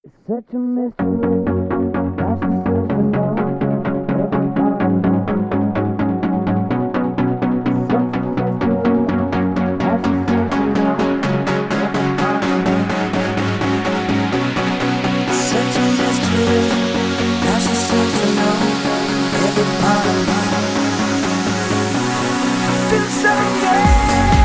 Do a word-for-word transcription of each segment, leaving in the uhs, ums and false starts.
It's such a mystery. How she says to know every part of me. It's such a mystery. How she says to know every part of me. It's such a mystery. How she says to know every part of me. I feel so good.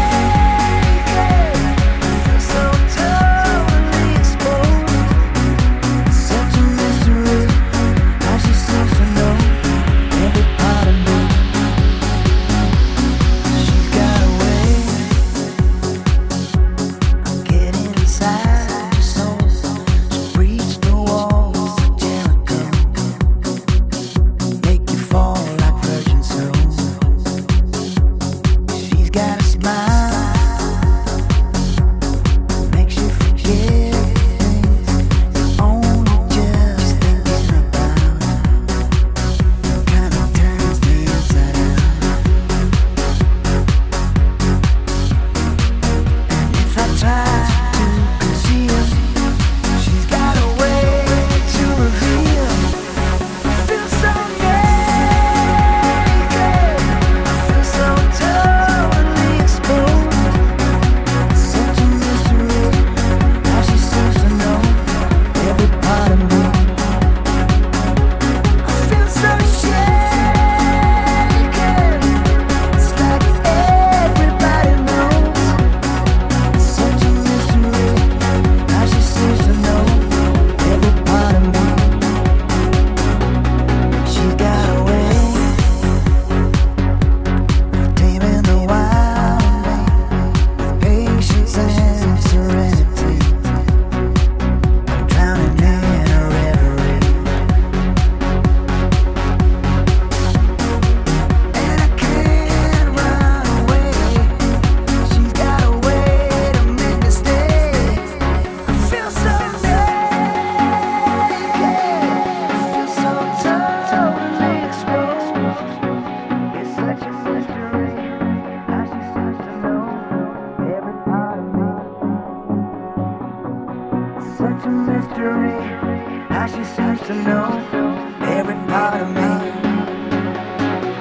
Such a mystery, how she seems to know every part of me.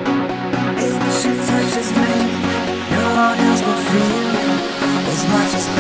If she touches me, no one else will feel as much as